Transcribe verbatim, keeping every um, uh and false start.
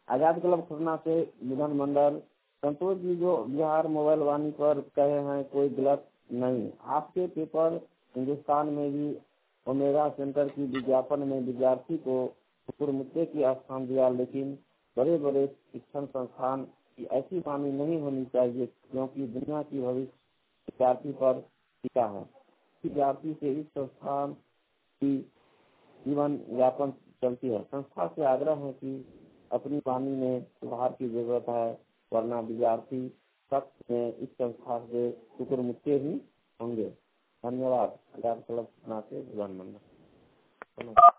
आजाद club खुलना से विधान मंडल संतोष जी जो बिहार मोबाइल वाणी पर कहे हैं कोई गलत नहीं। आपके पेपर हिंदुस्तान में भी ओमेगा सेंटर की विज्ञापन में विद्यार्थी को कुकुर मुत्ते की स्थान दिया, लेकिन बड़े बड़े शिक्षण संस्थान की ऐसी वाणी नहीं होनी चाहिए क्योंकि दुनिया की भविष्य विद्यार्थी पर टिका है। विद्यार्थी से इस संस्थान की जीवन यापन चलती है। संस्था से आग्रह है कि अपनी वाणी में सुधार की जरूरत है, वरना विद्यार्थी सख्त में इस संस्था से कुकुर मुत्ते ही होंगे। धन्यवाद। आजाद क्लब से विधान मंडल।